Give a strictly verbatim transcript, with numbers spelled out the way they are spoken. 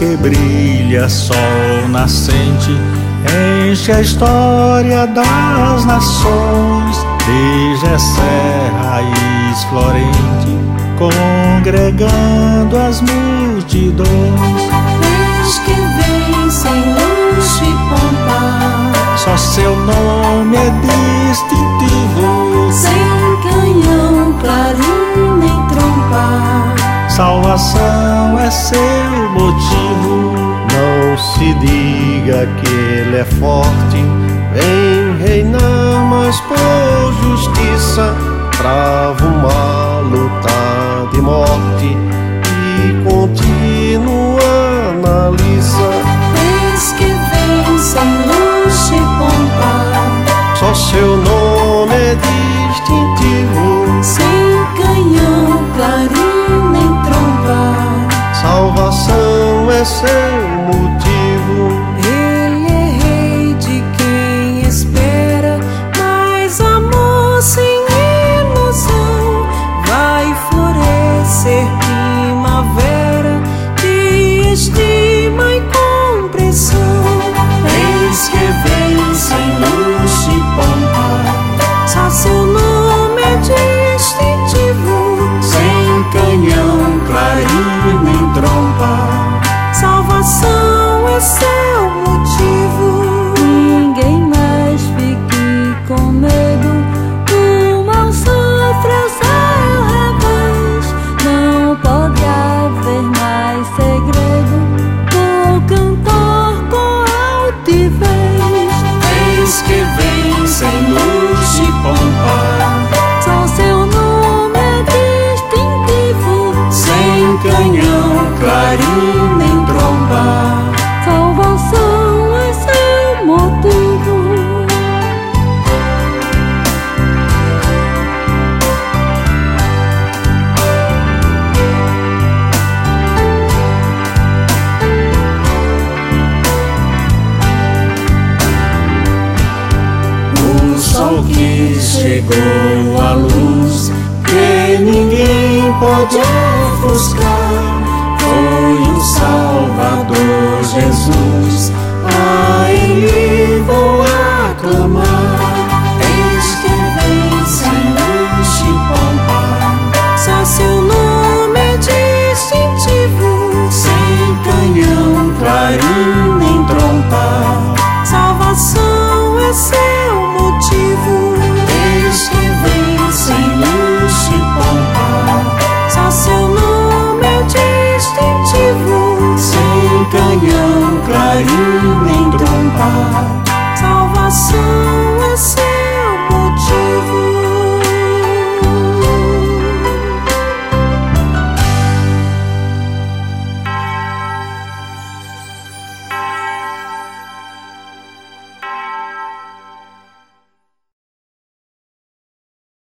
que brilha sol nascente, enche a história das nações. Desde essa raiz florente, congregando as multidões. Eis que vem sem luxo e pompa, só seu nome é distintivo, sem canhão, clarina nem trompa. Salvação é seu motivo. Não se diga que ele é forte, vem reinar, mas por justiça trava uma luta de morte e continua na liça. Eis que vem sem luxo e pompa, Só seu nome é distintivo, sem canhão, clarina nem trompa. salvação é seu motivo. Ele é rei de quem espera, mas amor sem ilusão vai florescer primavera de estima e compreensão. Eis que vem sem luxo e pompa, só seu nome é distintivo, sem canhão, clarina nem trompa. Salvação é seu motivo. Ninguém mais fique com medo, o mal sofre ao seu revés. Não pode haver mais segredo, vou cantar com altivez. Eis que vem sem luxo e pompa, só seu nome é distintivo, sem canhão, clarina nem tromba. Salvação é seu motivo. O sol que chegou à luz, que ninguém pode ofuscar, foi o Salvador Jesus. A Ele vou aclamar. Eis que vem sem luxo e pompa, só seu nome é distintivo, sem canhão, clarina nem trompa. Salvação é seu motivo. Eis que vem sem luxo e pompa, só seu nome é distintivo, sem canhão, clarina nem trompa. Salvação